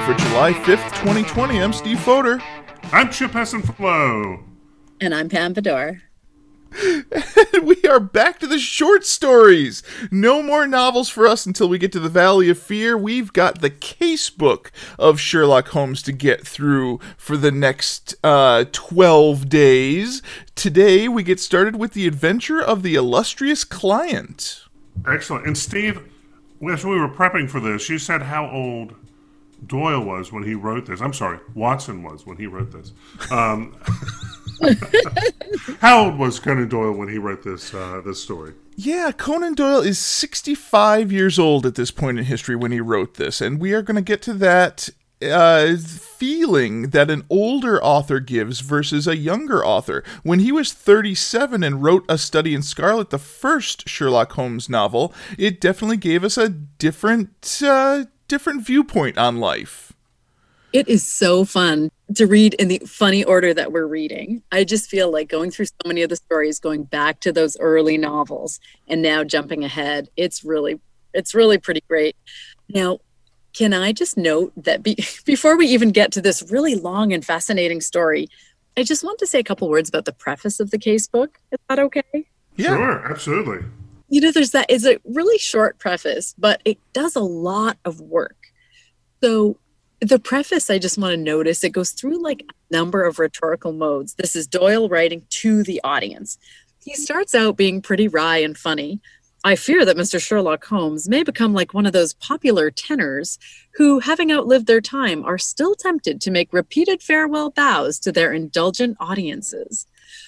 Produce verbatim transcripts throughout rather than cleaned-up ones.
for July fifth, twenty twenty. I'm Steve Fodor. I'm Chip Hessenflow. And I'm Pam Fedor. And we are back to the short stories. No more novels for us until we get to the Valley of Fear. We've got the casebook of Sherlock Holmes to get through for the next uh, twelve days. Today, we get started with the adventure of the illustrious client. Excellent. And Steve, as we were prepping for this, you said how old Doyle was when he wrote this. I'm sorry, Watson was when he wrote this. Um, how old was Conan Doyle when he wrote this uh, this story? Yeah, Conan Doyle is sixty-five years old at this point in history when he wrote this, and we are going to get to that uh, feeling that an older author gives versus a younger author. When he was thirty-seven and wrote A Study in Scarlet, the first Sherlock Holmes novel, it definitely gave us a different uh, different viewpoint on life. It is so fun to read in the funny order that we're reading. I just feel like going through so many of the stories, going back to those early novels and now jumping ahead. It's really, it's really pretty great. Now, can I just note that be, before we even get to this really long and fascinating story, I just want to say a couple words about the preface of the casebook. Is that okay? Yeah. Sure, absolutely. You know, there's that, it's a really short preface, but it does a lot of work. So the preface, I just want to notice, it goes through like a number of rhetorical modes. This is Doyle writing to the audience. He starts out being pretty wry and funny. I fear that Mister Sherlock Holmes may become like one of those popular tenors who, having outlived their time, are still tempted to make repeated farewell bows to their indulgent audiences.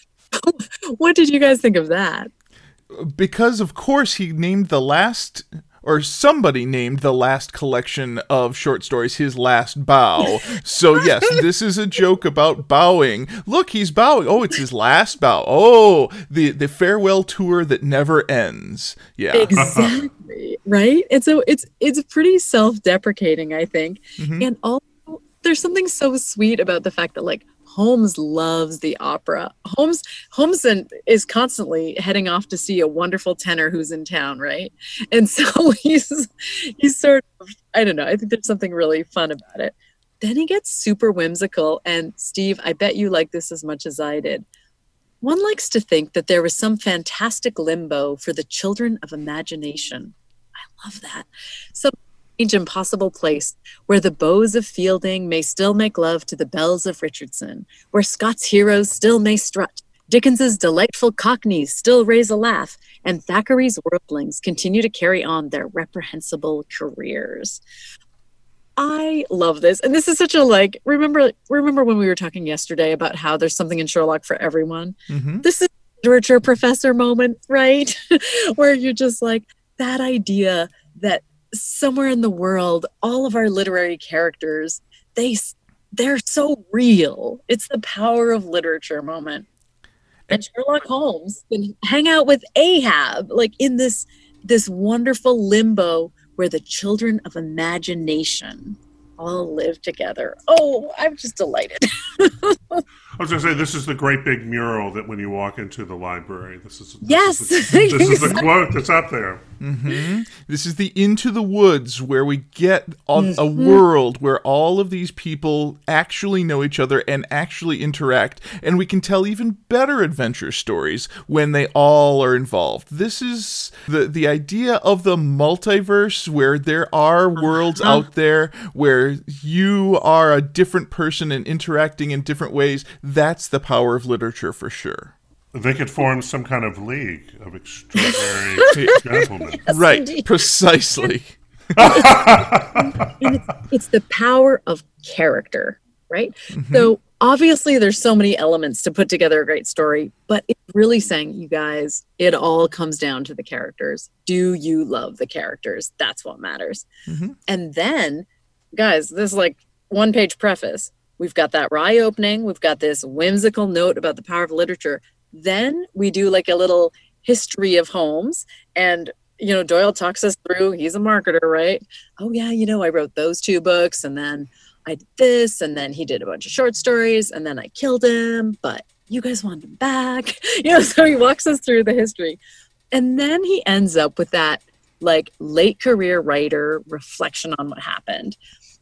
What did you guys think of that? Because, of course, he named the last... or somebody named the last collection of short stories his last bow. So yes, this is a joke about bowing. Look, he's bowing. Oh, it's his last bow. Oh, the, the farewell tour that never ends. Yeah. Exactly. Right? And so it's it's pretty self-deprecating, I think. Mm-hmm. And also there's something so sweet about the fact that like Holmes loves the opera. Holmes Holmes is constantly heading off to see a wonderful tenor who's in town, right? And so he's he's sort of, I don't know, I think there's something really fun about it. Then he gets super whimsical, and Steve, I bet you like this as much as I did. One likes to think that there was some fantastic limbo for the children of imagination. I love that. Some impossible place where the bows of Fielding may still make love to the bells of Richardson, where Scott's heroes still may strut, Dickens's delightful cockneys still raise a laugh, and Thackeray's worldlings continue to carry on their reprehensible careers. I love this. And this is such a like, remember remember when we were talking yesterday about how there's something in Sherlock for everyone? Mm-hmm. This is a literature professor moment, right? Where you're just like, that idea that somewhere in the world, all of our literary characters, they, they're so real. It's the power of literature moment. And Sherlock Holmes can hang out with Ahab, like in this, this wonderful limbo where the children of imagination all live together. Oh, I'm just delighted. I was going to say, this is the great big mural that when you walk into the library, this is, this yes, is, the, this is the quote that's up there. Mm-hmm. This is the Into the Woods, where we get a, mm-hmm. a world where all of these people actually know each other and actually interact, and we can tell even better adventure stories when they all are involved. This is the, the idea of the multiverse, where there are worlds uh-huh. out there where you are a different person and interacting in different ways. That's the power of literature for sure. They could form some kind of league of extraordinary gentlemen. Yes, right, indeed. Precisely. it's, it's the power of character, right? Mm-hmm. So obviously there's so many elements to put together a great story, but it's really saying, you guys, it all comes down to the characters. Do you love the characters? That's what matters. Mm-hmm. And then, guys, this is like one-page preface. We've got that wry opening. We've got this whimsical note about the power of literature. Then we do like a little history of Holmes, and, you know, Doyle talks us through, he's a marketer, right? Oh yeah, you know, I wrote those two books, and then I did this, and then he did a bunch of short stories, and then I killed him, but you guys want him back. You know, so he walks us through the history. And then he ends up with that like late career writer reflection on what happened.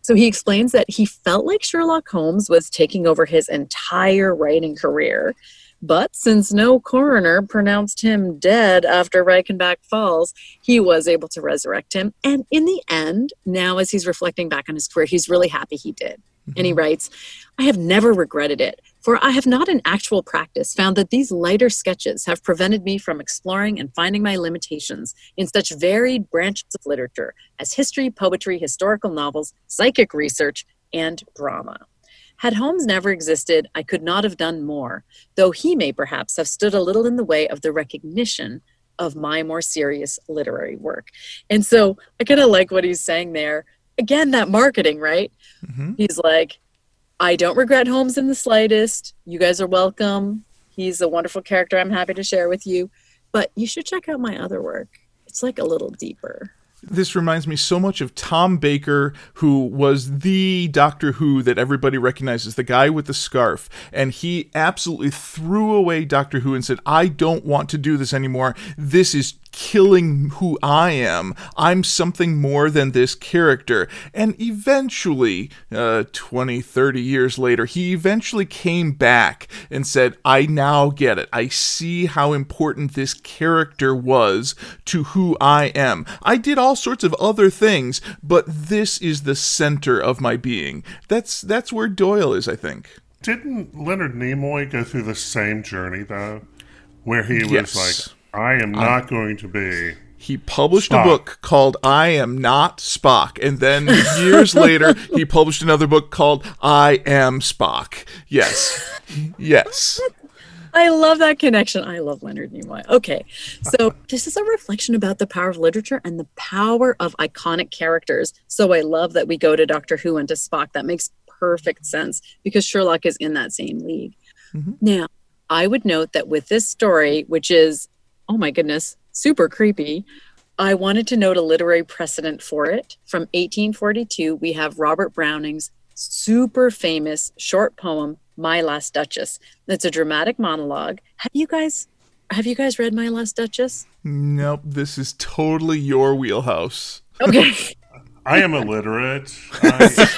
So he explains that he felt like Sherlock Holmes was taking over his entire writing career. But since no coroner pronounced him dead after Reichenbach Falls, he was able to resurrect him. And in the end, now as he's reflecting back on his career, he's really happy he did. Mm-hmm. And he writes, I have never regretted it, for I have not in actual practice found that these lighter sketches have prevented me from exploring and finding my limitations in such varied branches of literature as history, poetry, historical novels, psychic research, and drama. Had Holmes never existed, I could not have done more, though he may perhaps have stood a little in the way of the recognition of my more serious literary work. And so I kind of like what he's saying there. Again, that marketing, right? Mm-hmm. He's like, I don't regret Holmes in the slightest. You guys are welcome. He's a wonderful character I'm happy to share with you. But you should check out my other work. It's like a little deeper. This reminds me so much of Tom Baker, who was the Doctor Who that everybody recognizes, the guy with the scarf. And he absolutely threw away Doctor Who and said, I don't want to do this anymore. This is killing who I am. I'm something more than this character. And eventually, uh, twenty, thirty years later, he eventually came back and said, I now get it. I see how important this character was to who I am. I did all sorts of other things, but this is the center of my being. That's, that's where Doyle is, I think. Didn't Leonard Nimoy go through the same journey, though? Where he was yes. like, I am not um, going to be... He published Spock. a book called I Am Not Spock. And then years later, he published another book called I Am Spock. Yes. Yes. I love that connection. I love Leonard Nimoy. Okay. So this is a reflection about the power of literature and the power of iconic characters. So I love that we go to Doctor Who and to Spock. That makes perfect sense because Sherlock is in that same league. Mm-hmm. Now, I would note that with this story, which is, oh my goodness, super creepy, I wanted to note a literary precedent for it. From eighteen forty-two, we have Robert Browning's super famous short poem, My Last Duchess. It's a dramatic monologue. Have you guys have you guys read My Last Duchess? Nope, this is totally your wheelhouse. Okay. I am illiterate. I...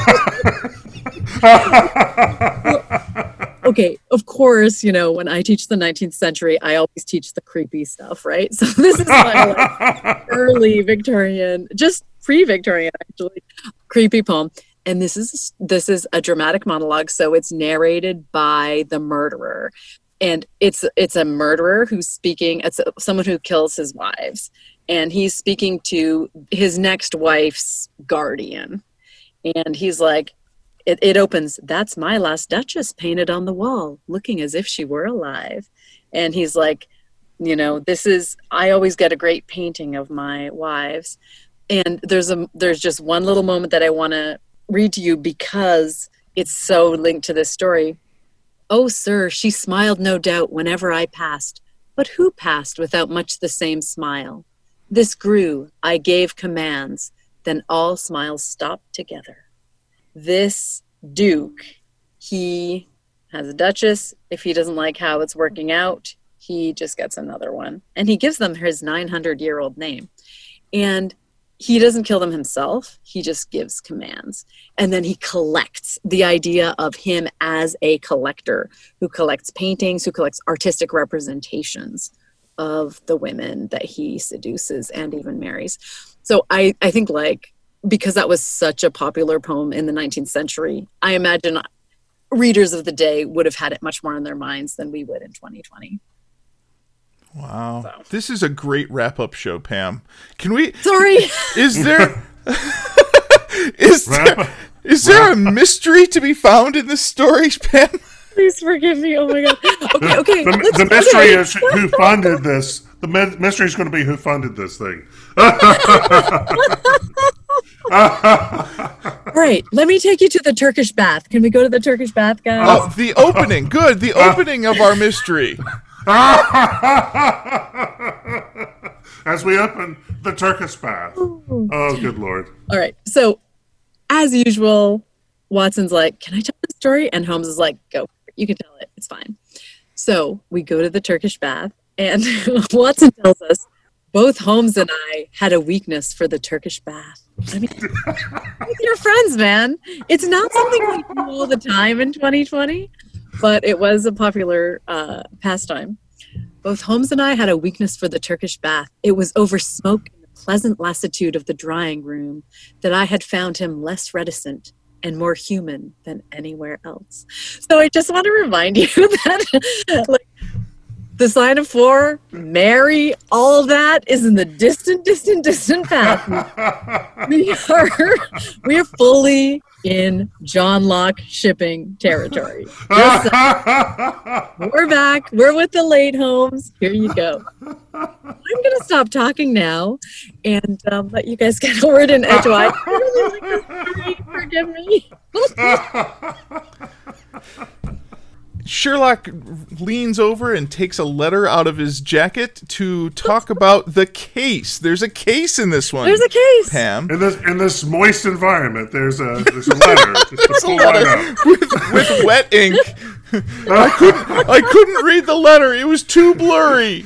Okay, of course, you know, when I teach the nineteenth century, I always teach the creepy stuff, right? So this is my like, early Victorian, just pre-Victorian, actually, creepy poem. And this is this is a dramatic monologue, so it's narrated by the murderer. And it's it's a murderer who's speaking, it's a, someone who kills his wives. And he's speaking to his next wife's guardian. And he's like, It, it opens, that's my last duchess painted on the wall, looking as if she were alive. And he's like, you know, this is, I always get a great painting of my wives. And there's a there's just one little moment that I want to read to you because it's so linked to this story. Oh, sir, she smiled no doubt whenever I passed. But who passed without much the same smile? This grew, I gave commands, then all smiles stopped together. This Duke, he has a duchess. If he doesn't like how it's working out, he just gets another one. And he gives them his nine hundred year old name. And he doesn't kill them himself. He just gives commands. And then he collects the idea of him as a collector who collects paintings, who collects artistic representations of the women that he seduces and even marries. So I, I think like, because that was such a popular poem in the nineteenth century, I imagine readers of the day would have had it much more in their minds than we would in twenty twenty. Wow. So. This is a great wrap-up show, Pam. Can we... Sorry. Is there... is there, is there a mystery to be found in this story, Pam? Please forgive me. Oh, my God. Okay, okay. The, the mystery is who funded this. The mystery is going to be who funded this thing. All right, let me take you to the Turkish bath. Can we go to the Turkish bath, guys? Oh, the opening. Good. The opening of our mystery. As we open the Turkish bath. Oh, good Lord. All right. So, as usual, Watson's like, can I tell the story? And Holmes is like, go. You can tell it. It's fine. So, we go to the Turkish bath, and Watson tells us, Both Holmes and I had a weakness for the Turkish bath. I mean, you're friends, man. It's not something we do all the time in twenty twenty, but it was a popular uh, pastime. Both Holmes and I had a weakness for the Turkish bath. It was over smoke in the pleasant lassitude of the drying room that I had found him less reticent and more human than anywhere else. So I just want to remind you that, like, the sign of four, Mary, all of that is in the distant, distant, distant past. We are, we are fully in John Locke shipping territory. Just, uh, we're back. We're with the late Holmes. Here you go. I'm going to stop talking now and um, let you guys get a word in edgewise. I really like this story. Forgive me. Sherlock leans over and takes a letter out of his jacket to talk about the case. There's a case in this one. There's a case, Pam. In this in this moist environment, there's a there's a letter. Just to pull letter right up. with, with wet ink. I couldn't. I couldn't read the letter. It was too blurry.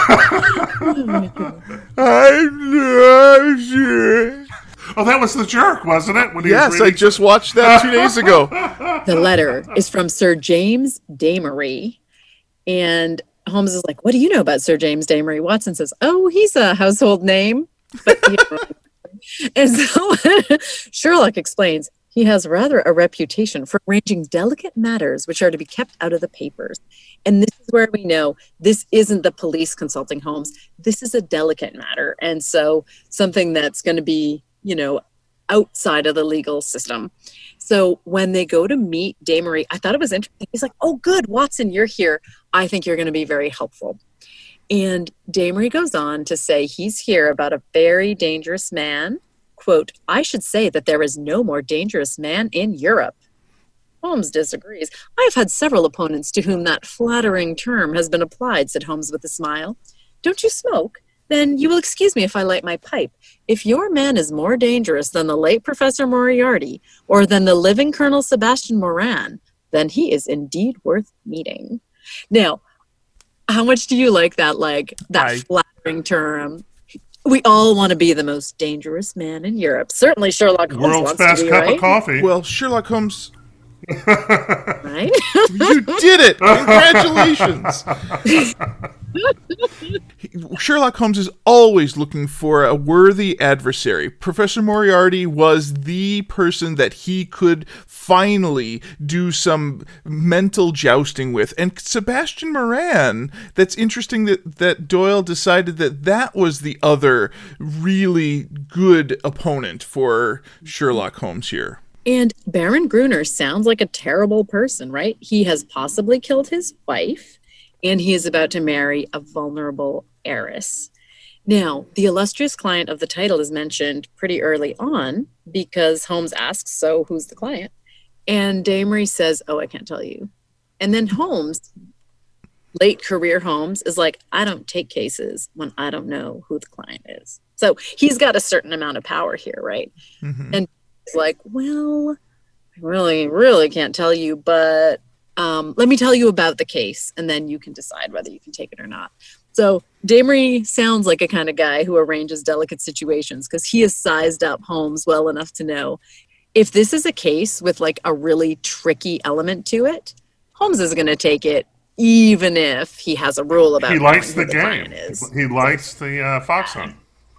I'm not sure. Oh, that was the jerk, wasn't it? When he Yes, was I reading? just watched that two days ago. The letter is from Sir James Damery. And Holmes is like, what do you know about Sir James Damery? Watson says, oh, he's a household name. But you know. And so Sherlock explains, he has rather a reputation for arranging delicate matters which are to be kept out of the papers. And this is where we know this isn't the police consulting Holmes. This is a delicate matter. And so something that's going to be, you know, outside of the legal system. So when they go to meet Damery, I thought it was interesting. He's like, oh, good, Watson, you're here. I think you're going to be very helpful. And Damery goes on to say he's here about a very dangerous man. Quote, I should say that there is no more dangerous man in Europe. Holmes disagrees. I have had several opponents to whom that flattering term has been applied, said Holmes with a smile. Don't you smoke? Then you will excuse me if I light my pipe. If your man is more dangerous than the late Professor Moriarty or than the living Colonel Sebastian Moran, then he is indeed worth meeting. Now, how much do you like that, like, that I, flattering term? We all want to be the most dangerous man in Europe. Certainly Sherlock Holmes World's wants best to be, cup right? of coffee. Well, Sherlock Holmes, Right? you did it! Congratulations! Sherlock Holmes is always looking for a worthy adversary. Professor Moriarty was the person that he could finally do some mental jousting with. And Sebastian Moran, that's interesting that, that Doyle decided that that was the other really good opponent for Sherlock Holmes here. And Baron Gruner sounds like a terrible person, right? He has possibly killed his wife, and he is about to marry a vulnerable heiress. Now, the illustrious client of the title is mentioned pretty early on because Holmes asks, so who's the client? And Damery says, oh, I can't tell you. And then Holmes, late career Holmes, is like, I don't take cases when I don't know who the client is. So he's got a certain amount of power here, right? Mm-hmm. And he's like, well, I really, really can't tell you, but um, let me tell you about the case, and then you can decide whether you can take it or not. So Damery sounds like a kind of guy who arranges delicate situations because he has sized up Holmes well enough to know if this is a case with like a really tricky element to it, Holmes is going to take it even if he has a rule about he likes the, the game. Is. He likes the uh, fox hunt.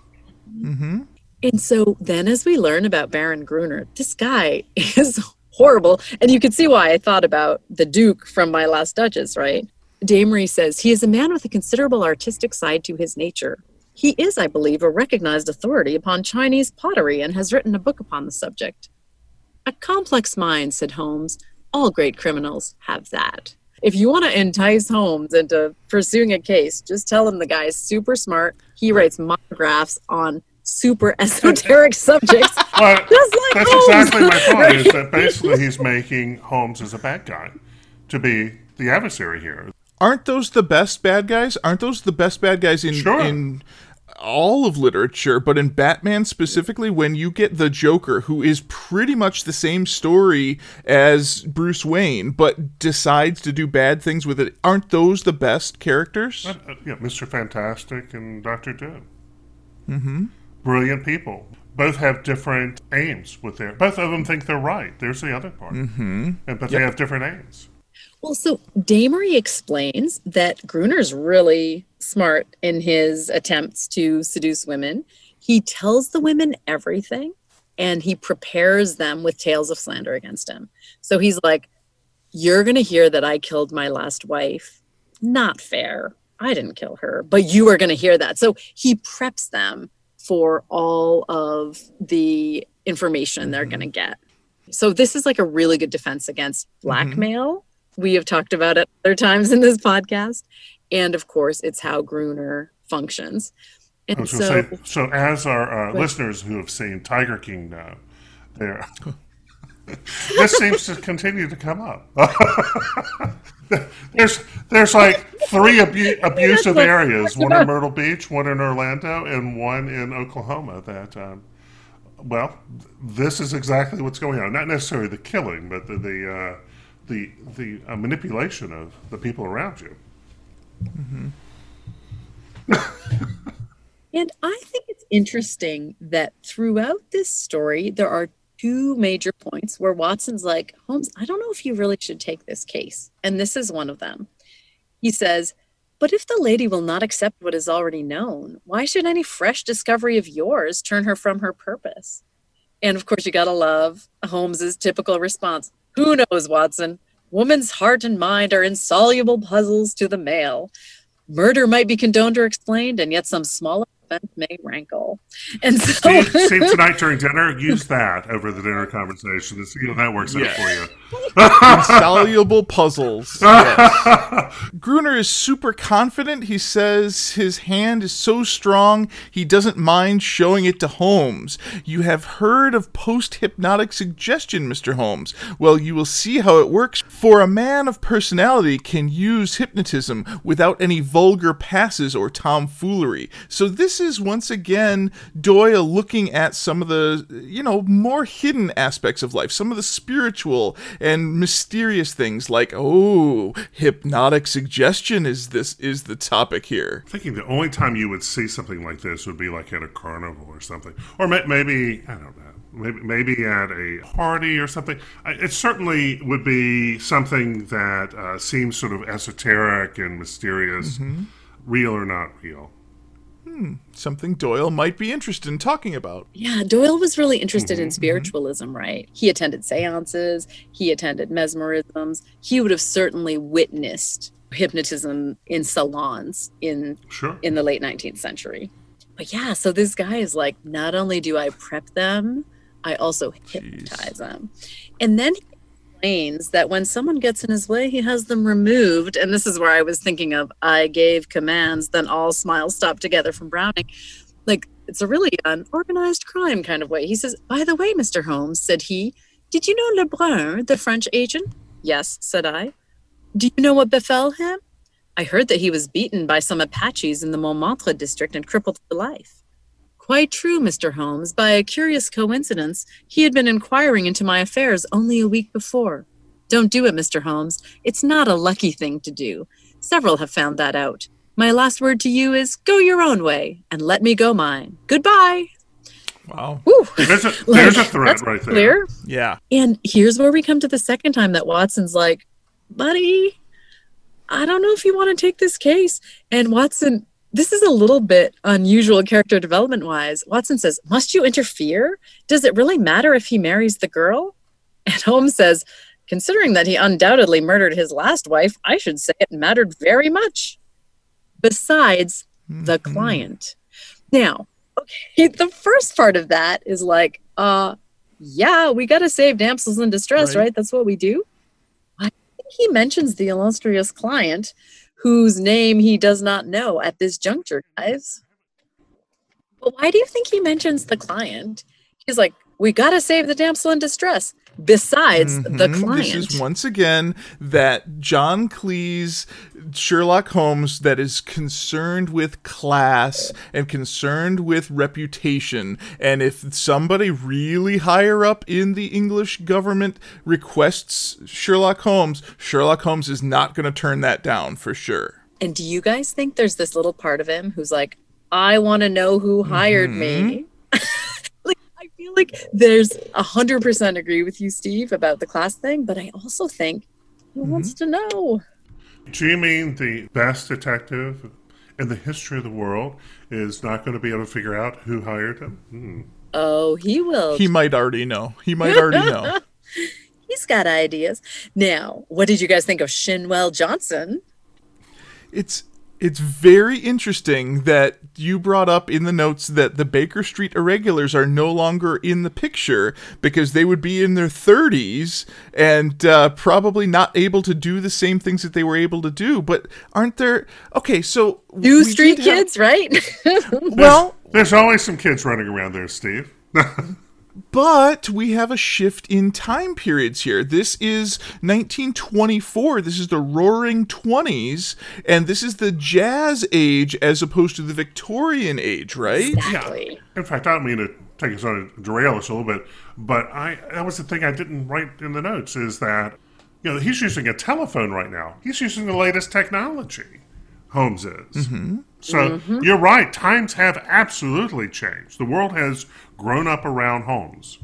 Mm-hmm. And so then as we learn about Baron Gruner, this guy is horrible. And you can see why I thought about the Duke from My Last Duchess, right? Damery says, he is a man with a considerable artistic side to his nature. He is, I believe, a recognized authority upon Chinese pottery and has written a book upon the subject. A complex mind, said Holmes. All great criminals have that. If you want to entice Holmes into pursuing a case, just tell him the guy's super smart. He writes monographs on super esoteric subjects. Well, just like that's Holmes. exactly my point, is that basically he's making Holmes as a bad guy to be the adversary here. Aren't those the best bad guys? Aren't those the best bad guys in Sure. in all of literature, but in Batman specifically, when you get the Joker, who is pretty much the same story as Bruce Wayne, but decides to do bad things with it, aren't those the best characters? Uh, uh, yeah, Mister Fantastic and Doctor Doom. Mm-hmm. Brilliant people. Both have different aims with their... Both of them think they're right. There's the other part. Mm-hmm. And, but Yep. they have different aims. Well, so Damery explains that Gruner's really smart in his attempts to seduce women. He tells the women everything, and he prepares them with tales of slander against him. So he's like, you're going to hear that I killed my last wife. Not fair. I didn't kill her, but you are going to hear that. So he preps them for all of the information they're going to get. So this is like a really good defense against blackmail. Mm-hmm. We have talked about it other times in this podcast. And of course, it's how Gruner functions. And I was so, gonna say, so as our uh, listeners who have seen Tiger King know, there, this seems to continue to come up. there's there's like three abu- abusive areas, one in Myrtle Beach, one in Orlando, and one in Oklahoma that, um, well, this is exactly what's going on. Not necessarily the killing, but the the uh, the, the uh, manipulation of the people around you. Mm-hmm. And I think it's interesting that throughout this story, there are two major points where Watson's like, Holmes, I don't know if you really should take this case. And this is one of them. He says, but if the lady will not accept what is already known, why should any fresh discovery of yours turn her from her purpose? And of course, you gotta love Holmes's typical response. Who knows, Watson? Woman's heart and mind are insoluble puzzles to the male. Murder might be condoned or explained, and yet some smaller offense may rankle. And so, Steve, Steve, tonight during dinner, use that over the dinner conversation and see how that works Yes. out for you. Insoluble puzzles. Yes. Gruner is super confident. He says his hand is so strong, he doesn't mind showing it to Holmes. You have heard of post-hypnotic suggestion, Mister Holmes. Well, you will see how it works. For a man of personality can use hypnotism without any vulgar passes or tomfoolery. So this is once again Doyle looking at some of the, you know, more hidden aspects of life, some of the spiritual and mysterious things like, oh, hypnotic suggestion is this is the topic here. I'm thinking the only time you would see something like this would be like at a carnival or something. Or may- maybe, I don't know, maybe maybe at a party or something. I- It certainly would be something that uh, seems sort of esoteric and mysterious, Mm-hmm. real or not real. Something Doyle might be interested in talking about. yeah, Doyle was really interested Mm-hmm, in spiritualism, right? He attended seances, he attended mesmerisms. He would have certainly witnessed hypnotism in salons in Sure. in the late nineteenth century. But yeah, so this guy is like, not only do I prep them, I also hypnotize them. And then he explains that when someone gets in his way, he has them removed. And this is where I was thinking of, I gave commands, then all smiles stopped together from Browning. Like, it's a really an organized crime kind of way. He says, by the way, Mister Holmes, said he, did you know Lebrun, the French agent? Yes, said I. Do you know what befell him? I heard that he was beaten by some Apaches in the Montmartre district and crippled for life. Quite true, Mister Holmes. By a curious coincidence, he had been inquiring into my affairs only a week before. Don't do it, Mister Holmes. It's not a lucky thing to do. Several have found that out. My last word to you is go your own way and let me go mine. Goodbye. Wow. Woo. There's a, there's a Like, threat that's right there. clear. Yeah. And here's where we come to the second time that Watson's like, buddy, I don't know if you want to take this case. And Watson, this is a little bit unusual character development wise. Watson says, must you interfere? Does it really matter if he marries the girl? And Holmes says, considering that he undoubtedly murdered his last wife, I should say it mattered very much. Besides the Mhm. client. Now, okay, the first part of that is like, uh, yeah, we got to save damsels in distress, Right. right? That's what we do. I think he mentions the illustrious client whose name he does not know at this juncture, guys. But why do you think he mentions the client? He's like, we got to save the damsel in distress. besides mm-hmm. the client. This is once again that John Cleese Sherlock Holmes that is concerned with class and concerned with reputation. And if somebody really higher up in the English government requests Sherlock Holmes, Sherlock Holmes is not going to turn that down for sure. And do you guys think there's this little part of him who's like, I want to know who hired mm-hmm. me? Like, I feel like there's a hundred percent agree with you, Steve, about the class thing, but I also think he mm-hmm. wants to know. Do you mean the best detective in the history of the world is not going to be able to figure out who hired him? Hmm. Oh, he will. He might already know. He might already know. He's got ideas. Now, what did you guys think of Shinwell Johnson? It's it's very interesting that you brought up in the notes that the Baker Street Irregulars are no longer in the picture because they would be in their thirties and uh, probably not able to do the same things that they were able to do. But aren't there... Okay, so... New street kids, have... right? Well... There's always some kids running around there, Steve. But we have a shift in time periods here. This is nineteen twenty-four. This is the Roaring Twenties, and this is the Jazz Age as opposed to the Victorian Age, right? Exactly. Yeah. In fact, I don't mean to take us on a derail us a little bit, but I that was the thing I didn't write in the notes is that you know he's using a telephone right now. He's using the latest technology. Holmes is. Mm-hmm. So mm-hmm. you're right. Times have absolutely changed. The world has grown up around Holmes.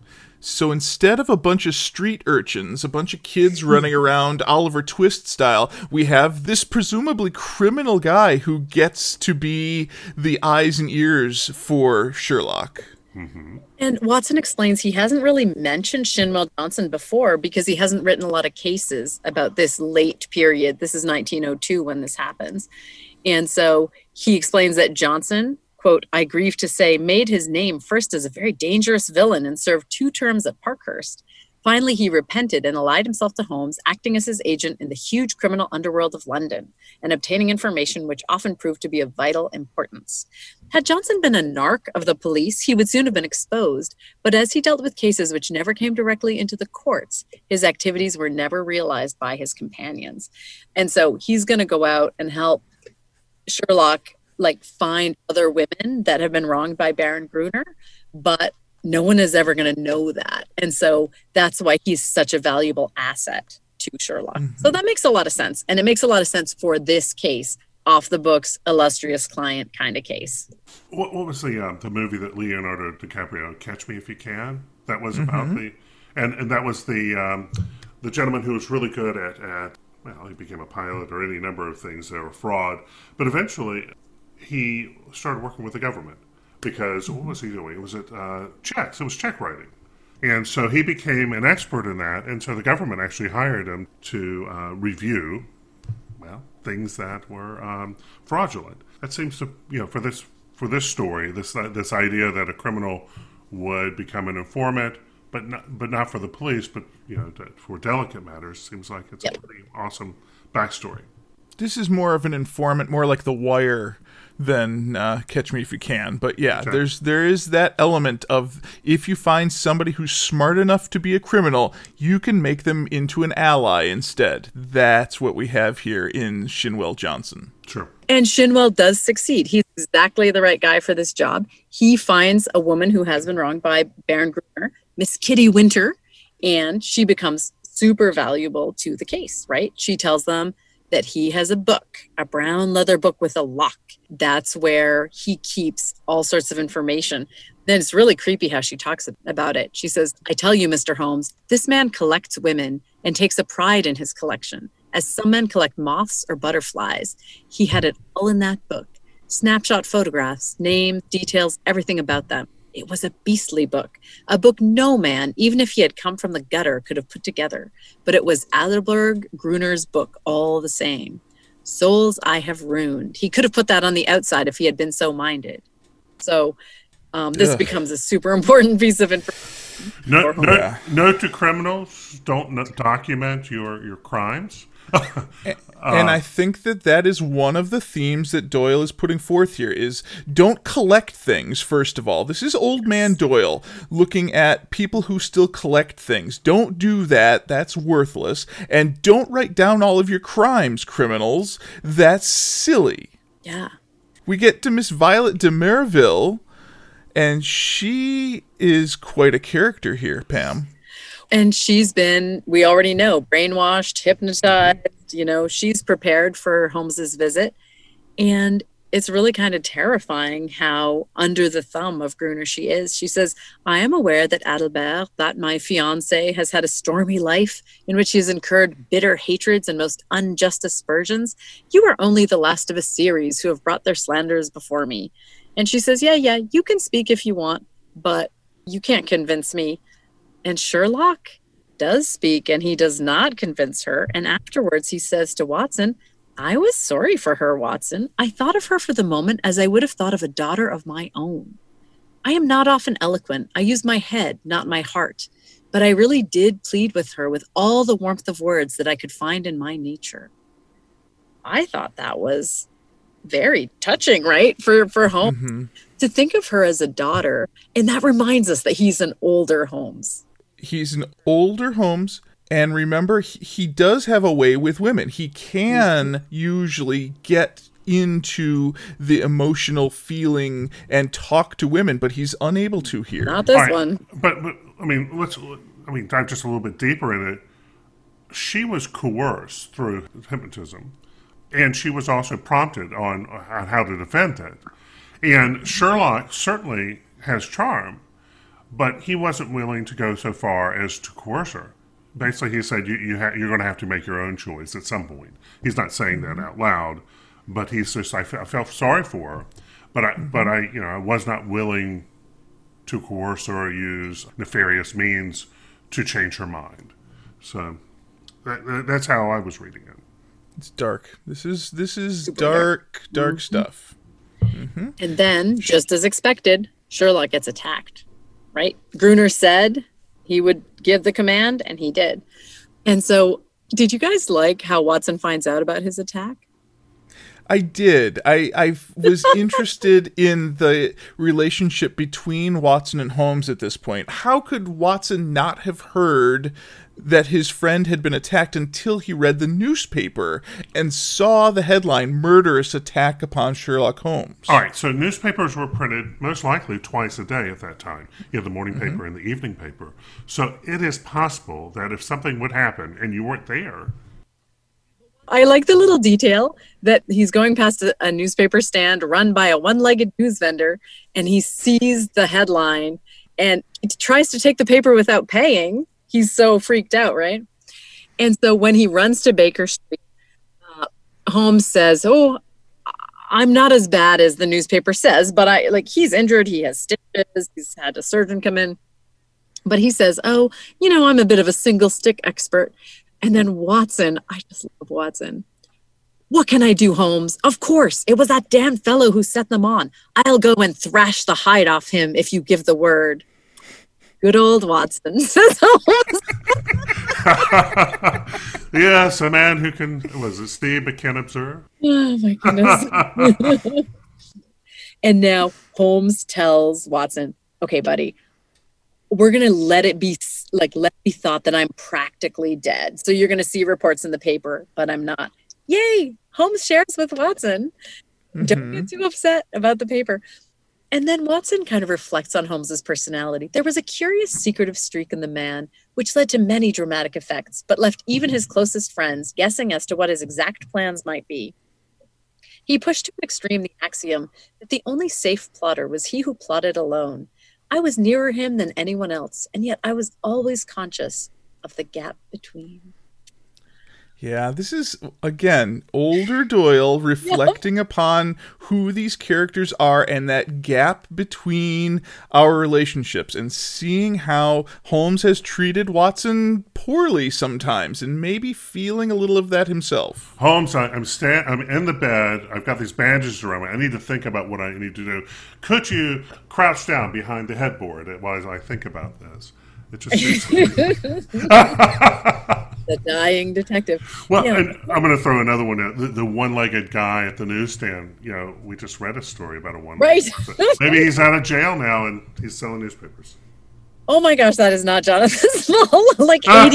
So instead of a bunch of street urchins, a bunch of kids running around Oliver Twist style, we have this presumably criminal guy who gets to be the eyes and ears for Sherlock. Mm-hmm. And Watson explains he hasn't really mentioned Shinwell Johnson before because he hasn't written a lot of cases about this late period. This is nineteen oh two when this happens. And so he explains that Johnson, quote, I grieve to say, made his name first as a very dangerous villain and served two terms at Parkhurst. Finally, he repented and allied himself to Holmes, acting as his agent in the huge criminal underworld of London and obtaining information which often proved to be of vital importance. Had Johnson been a narc of the police, he would soon have been exposed, but as he dealt with cases which never came directly into the courts, his activities were never realized by his companions. And so he's going to go out and help Sherlock like find other women that have been wronged by Baron Gruner, but no one is ever going to know that. And so that's why he's such a valuable asset to Sherlock. Mm-hmm. So that makes a lot of sense. And it makes a lot of sense for this case, off the books, illustrious client kind of case. What, what was the uh, the movie that Leonardo DiCaprio, Catch Me If You Can? That was mm-hmm. about the, and, and that was the um, the gentleman who was really good at, at, well, he became a pilot or any number of things that were fraud. But eventually he started working with the government. Because what was he doing? It was it uh, checks. It was check writing. And so he became an expert in that. And so the government actually hired him to uh, review, well, things that were um, fraudulent. That seems to, you know, for this for this story, this uh, this idea that a criminal would become an informant, but not, but not for the police, but, you know, to, for delicate matters, seems like it's yep. a pretty awesome backstory. This is more of an informant, more like The Wire than uh, Catch Me If You Can. But yeah, okay. there's there is that element of if you find somebody who's smart enough to be a criminal, you can make them into an ally instead. That's what we have here in Shinwell Johnson. Sure. And Shinwell does succeed. He's exactly the right guy for this job. He finds a woman who has been wronged by Baron Gruner, Miss Kitty Winter, and she becomes super valuable to the case, right? She tells them that he has a book, a brown leather book with a lock. That's where he keeps all sorts of information. Then it's really creepy how she talks about it. She says, I tell you, Mister Holmes, this man collects women and takes a pride in his collection. As some men collect moths or butterflies, he had it all in that book. Snapshot photographs, names, details, everything about them. It was a beastly book, a book no man, even if he had come from the gutter, could have put together. But it was Adalberg Gruner's book all the same. Souls I have ruined. He could have put that on the outside if he had been so minded. So um, this Ugh. becomes a super important piece of information. No, no, Yeah. no to criminals. Don't no- document your, your crimes. And I think that that is one of the themes that Doyle is putting forth here is don't collect things, first of all. This is old man Doyle looking at people who still collect things. Don't do that. That's worthless. And don't write down all of your crimes, criminals. That's silly. Yeah. We get to Miss Violet de Merville, and she is quite a character here, Pam. And she's been, we already know, brainwashed, hypnotized, you know, she's prepared for Holmes's visit. And it's really kind of terrifying how under the thumb of Gruner she is. She says, I am aware that Adelbert, that my fiancé, has had a stormy life in which he has incurred bitter hatreds and most unjust aspersions. You are only the last of a series who have brought their slanders before me. And she says, yeah, yeah, you can speak if you want, but you can't convince me. And Sherlock does speak, and he does not convince her. And afterwards, he says to Watson, I was sorry for her, Watson. I thought of her for the moment as I would have thought of a daughter of my own. I am not often eloquent. I use my head, not my heart. But I really did plead with her with all the warmth of words that I could find in my nature. I thought that was very touching, right? For, for Holmes. Mm-hmm. To think of her as a daughter. And that reminds us that he's an older Holmes. He's an older Holmes, and remember, he, he does have a way with women. He can mm-hmm. usually get into the emotional feeling and talk to women, but he's unable to here. Not this right. one. But, but, I mean, let's, I mean, dive just a little bit deeper in it. She was coerced through hypnotism, and she was also prompted on, on how to defend it. And Sherlock certainly has charm, but he wasn't willing to go so far as to coerce her. Basically, he said, you, you ha- you're going to have to make your own choice at some point. He's not saying that out loud, but he's just, I, f- I felt sorry for her, but I, but I, you know, I was not willing to coerce her or use nefarious means to change her mind. So that, that, that's how I was reading it. It's dark. This is, this is dark, dark mm-hmm. stuff. Mm-hmm. And then, just as expected, Sherlock gets attacked. Right? Gruner said he would give the command, and he did. And so, did you guys like how Watson finds out about his attack? I did. I, I was interested in the relationship between Watson and Holmes at this point. How could Watson not have heard that his friend had been attacked until he read the newspaper and saw the headline, Murderous Attack Upon Sherlock Holmes? All right, so newspapers were printed most likely twice a day at that time. You had the morning mm-hmm. paper and the evening paper. So it is possible that if something would happen and you weren't there... I like the little detail that he's going past a, a newspaper stand run by a one-legged news vendor, and he sees the headline and he tries to take the paper without paying. He's so freaked out, right? And so when he runs to Baker Street, uh, Holmes says, oh, I'm not as bad as the newspaper says, but I like he's injured. He has stitches. He's had a surgeon come in. But he says, oh, you know, I'm a bit of a single stick expert. And then Watson, I just love Watson. What can I do, Holmes? Of course, it was that damn fellow who set them on. I'll go and thrash the hide off him if you give the word. Good old Watson, says Holmes. Yes, a man who can, was it Steve, but can observe? Oh, my goodness. And now Holmes tells Watson, okay, buddy, we're going to let it be like, let it be thought that I'm practically dead. So you're going to see reports in the paper, but I'm not. Yay! Holmes shares with Watson. Mm-hmm. Don't get too upset about the paper. And then Watson kind of reflects on Holmes's personality. There was a curious secretive streak in the man, which led to many dramatic effects, but left even his closest friends guessing as to what his exact plans might be. He pushed to an extreme the axiom that the only safe plotter was he who plotted alone. I was nearer him than anyone else, and yet I was always conscious of the gap between. Yeah, this is, again, older Doyle reflecting yeah. upon who these characters are and that gap between our relationships and seeing how Holmes has treated Watson poorly sometimes and maybe feeling a little of that himself. Holmes, I, I'm, sta- I'm in the bed. I've got these bandages around me. I need to think about what I need to do. Could you crouch down behind the headboard while I think about this? It just suits The dying detective. Well, Yeah. and I'm going to throw another one out. The, the one-legged guy at the newsstand, you know, we just read a story about a one-legged Right. guy. Maybe he's out of jail now and he's selling newspapers. Oh my gosh, that is not Jonathan Small. Like eighty.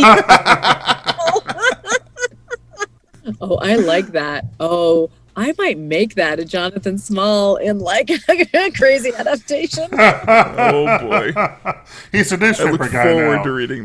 Oh, I like that. Oh, I might make that a Jonathan Small in like a crazy adaptation. Oh boy. He's a I newspaper look guy forward now. to reading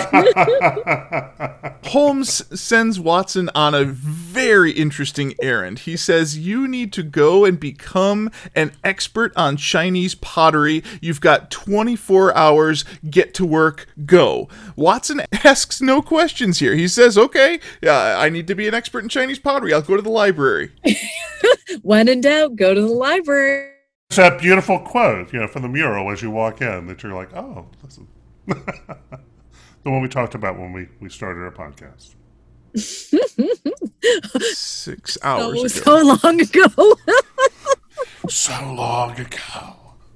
that. Holmes sends Watson on a very interesting errand. He says, you need to go and become an expert on Chinese pottery. You've got twenty-four hours. Get to work. Go. Watson asks no questions here. He says, okay, uh, I need to be an expert in Chinese pottery. I'll go to the library. When in doubt, go to the library. It's that beautiful quote, you know, from the mural as you walk in that you're like, oh, listen. The one we talked about when we, we started our podcast. Six hours Oh, ago. so long ago. So long ago.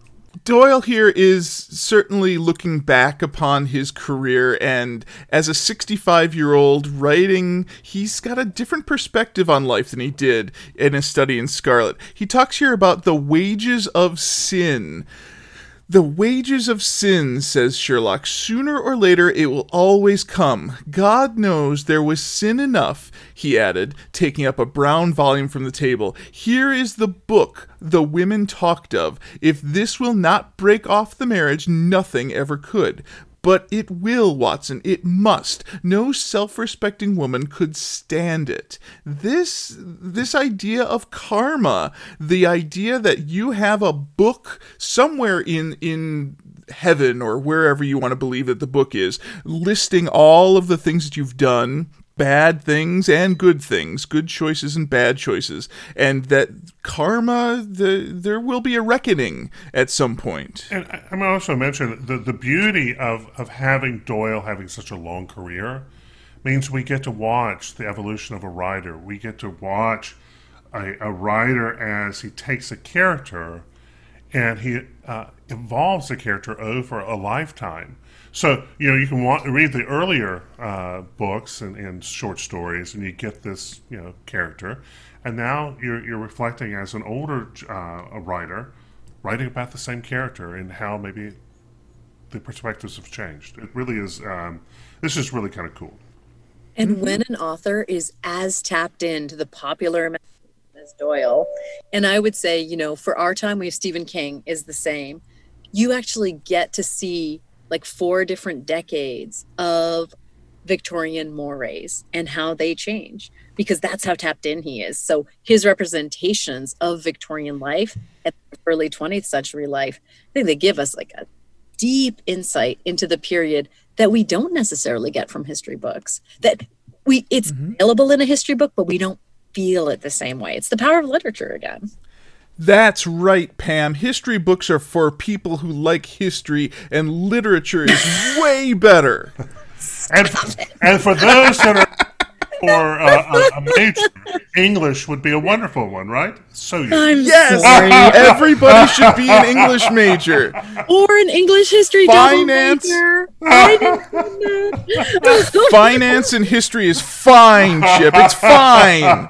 Doyle here is certainly looking back upon his career, and as a sixty-five-year-old writing, he's got a different perspective on life than he did in his study in Scarlet. He talks here about the wages of sin. The wages of sin, says Sherlock, sooner or later it will always come. God knows there was sin enough, he added, taking up a brown volume from the table. Here is the book the women talked of. If this will not break off the marriage, nothing ever could. But it will, Watson. It must. No self-respecting woman could stand it. This this idea of karma, the idea that you have a book somewhere in in heaven or wherever you want to believe that the book is, listing all of the things that you've done, bad things and good things, good choices and bad choices, and that karma, the, there will be a reckoning at some point. And I, I'm also mention the, the beauty of, of having Doyle having such a long career means we get to watch the evolution of a writer. We get to watch a, a writer as he takes a character and he uh, evolves the character over a lifetime. So, you know, you can want, read the earlier uh, books and, and short stories, and you get this, you know, character. And now you're you're reflecting as an older uh, a writer, writing about the same character and how maybe the perspectives have changed. It really is, um, this is really kind of cool. And mm-hmm. when an author is as tapped into the popular imagination as Doyle, and I would say, you know, for our time, we have Stephen King is the same. You actually get to see like four different decades of Victorian mores and how they change, because that's how tapped in he is. So his representations of Victorian life and early twentieth century life, I think they give us like a deep insight into the period that we don't necessarily get from history books. That we it's mm-hmm. available in a history book, but we don't feel it the same way. It's the power of literature again. That's right, Pam. History books are for people who like history, and literature is way better. And, and for those that are for uh, a, a major, English would be a wonderful one, right? So I'm yes, sorry. Everybody should be an English major or an English history finance. Double major. I didn't know that. Finance and history is fine, Chip. It's fine.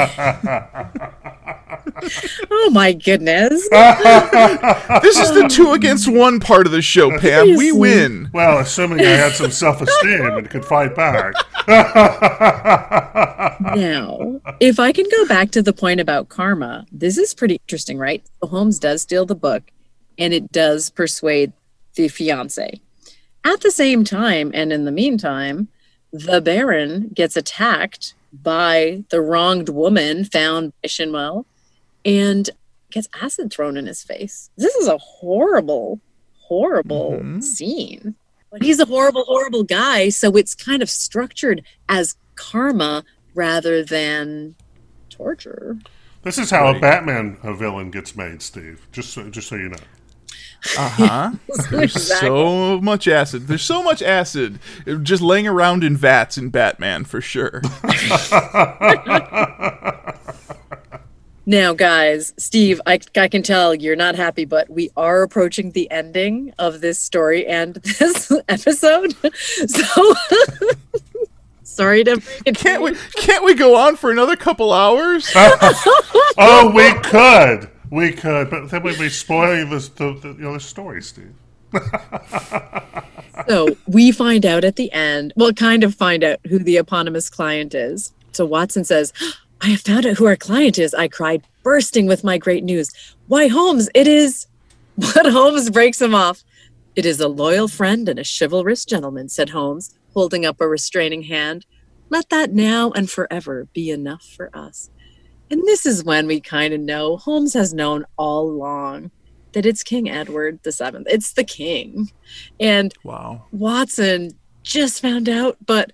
Oh my goodness. This is the two against one part of the show, Pam. We win. Well, assuming I had some self-esteem and could fight back. Now, if I can go back to the point about karma, this is pretty interesting, right? So Holmes does steal the book, and it does persuade the fiancé. At the same time, and in the meantime, the Baron gets attacked by the wronged woman found by Shinwell and gets acid thrown in his face. This is a horrible, horrible mm-hmm. scene. But he's a horrible, horrible guy, so it's kind of structured as karma rather than torture. This is how right. a Batman a villain gets made, Steve. Just so, just so you know. Uh-huh. There's exactly. so much acid. There's so much acid just laying around in vats in Batman, for sure. Now, guys, Steve, I, I can tell you're not happy, but we are approaching the ending of this story and this episode. So, sorry to break it. Can't we? Can't we go on for another couple hours? Oh, we could, we could, but then we'd be spoiling this, the, the, you know, the story, Steve. So we find out at the end, well, kind of find out who the eponymous client is. So Watson says, I have found out who our client is, I cried, bursting with my great news. Why, Holmes, it is... But Holmes breaks him off. It is a loyal friend and a chivalrous gentleman, said Holmes, holding up a restraining hand. Let that now and forever be enough for us. And this is when we kind of know Holmes has known all along that it's King Edward the Seventh. It's the king. And Wow. Watson just found out, but,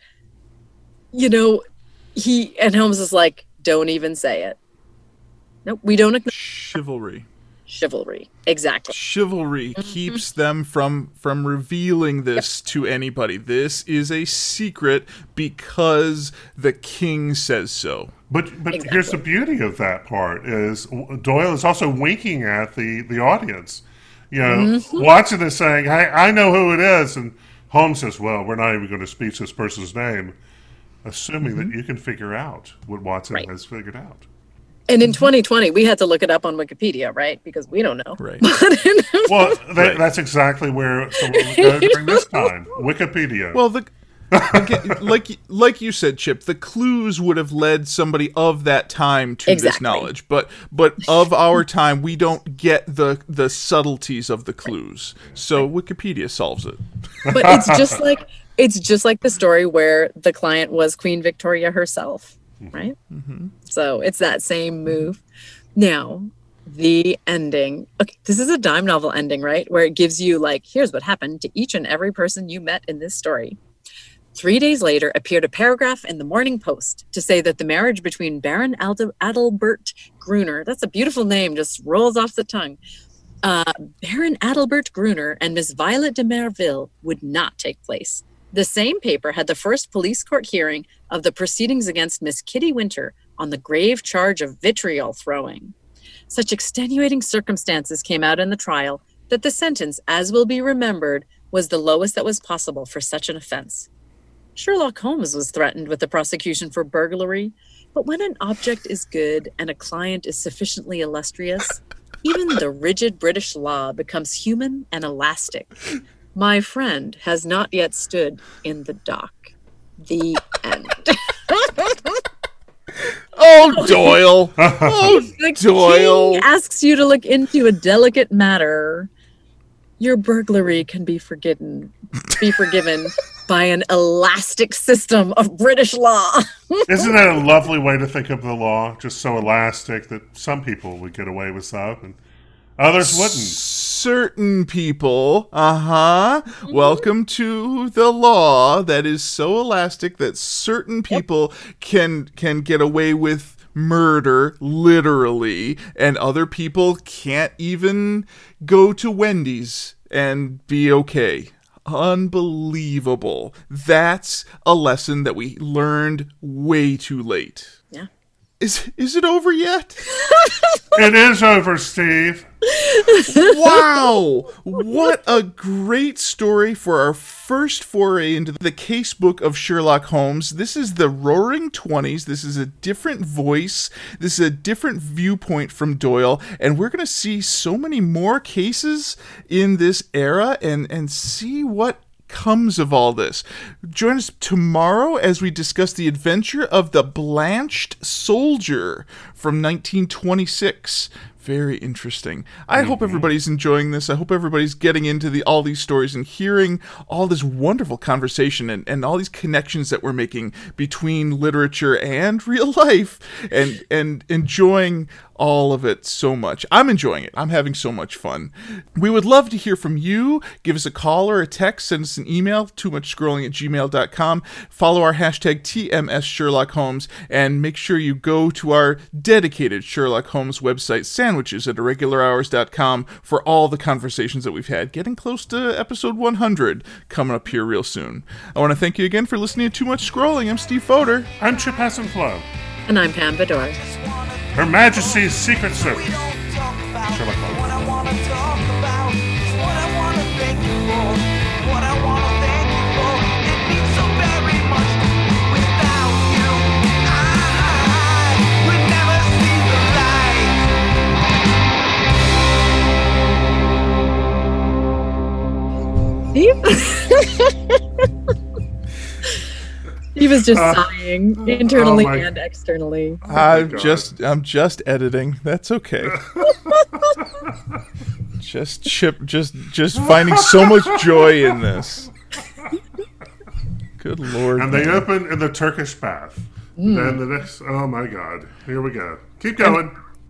you know, he... And Holmes is like, don't even say it. Nope, we don't acknowledge Chivalry. chivalry. Exactly. Chivalry Mm-hmm. keeps them from from revealing this to anybody. This is a secret because the king says so. But but Exactly. here's the beauty of that part is Doyle is also winking at the, the audience. You know, Mm-hmm. Watson is saying, hey, I know who it is. And Holmes says, well, we're not even going to speak this person's name, assuming that you can figure out what Watson Right. has figured out. And in twenty twenty, we had to look it up on Wikipedia, right? Because we don't know. Right. Well, that, Right. that's exactly where someone would go during this time. Wikipedia. Well, the again, like like you said, Chip, the clues would have led somebody of that time to this Exactly. knowledge, but but of our time, we don't get the the subtleties of the clues. So Wikipedia solves it. But it's just like it's just like the story where the client was Queen Victoria herself, right? Mm-hmm. So it's that same move. Now, the ending. Okay, this is a dime novel ending, right? Where it gives you like, here's what happened to each and every person you met in this story. Three days later appeared a paragraph in the Morning Post to say that the marriage between Baron Ad- Adalbert Gruner, that's a beautiful name, just rolls off the tongue, uh, Baron Adalbert Gruner and Miss Violet de Merville would not take place. The same paper had the first police court hearing of the proceedings against Miss Kitty Winter on the grave charge of vitriol throwing. Such extenuating circumstances came out in the trial that the sentence, as will be remembered, was the lowest that was possible for such an offense. Sherlock Holmes was threatened with the prosecution for burglary, but when an object is good and a client is sufficiently illustrious, even the rigid British law becomes human and elastic. My friend has not yet stood in the dock. The end. Oh, Doyle! Oh, The Doyle! king asks you to look into a delicate matter. Your burglary can be forgiven, be forgiven by an elastic system of British law. Isn't that a lovely way to think of the law? Just so elastic that some people would get away with stuff and others wouldn't. Certain people, uh-huh. Welcome to the law that is so elastic that certain people can can get away with murder, literally, and other people can't even go to Wendy's and be okay. Unbelievable. That's a lesson that we learned way too late. Yeah. Is is it over yet? It is over, Steve. Wow! What a great story for our first foray into the casebook of Sherlock Holmes. This is the Roaring Twenties. This is a different voice. This is a different viewpoint from Doyle. And we're going to see so many more cases in this era and, and see what comes of all this. Join us tomorrow as we discuss the adventure of the Blanched Soldier from nineteen twenty-six. Very interesting. I mm-hmm. hope everybody's enjoying this. I hope everybody's getting into the all these stories and hearing all this wonderful conversation and, and all these connections that we're making between literature and real life and and enjoying all of it so much. I'm enjoying it. I'm having so much fun. We would love to hear from you. Give us a call or a text. Send us an email, too much scrolling at gmail dot com. Follow our hashtag T M S Sherlock Holmes and make sure you go to our dedicated Sherlock Holmes website, sandwiches at irregular hours dot com, for all the conversations that we've had. Getting close to episode one hundred coming up here real soon. I want to thank you again for listening to Too Much Scrolling. I'm Steve Fodor. I'm Chip Hassenflow. And I'm Pam Bedore. Her Majesty's Secret Service. Sherlock Holmes. What I wanna talk about is what I wanna thank you for. What I wanna thank you for. It means so very much to me. Without you, I would never see the He was just Uh, sighing internally oh my- and externally. I'm God. just I'm just editing. That's okay. just chip just just finding so much joy in this. Good Lord. And they man. open in the Turkish bath. Then the next, oh my God. Here we go. Keep going.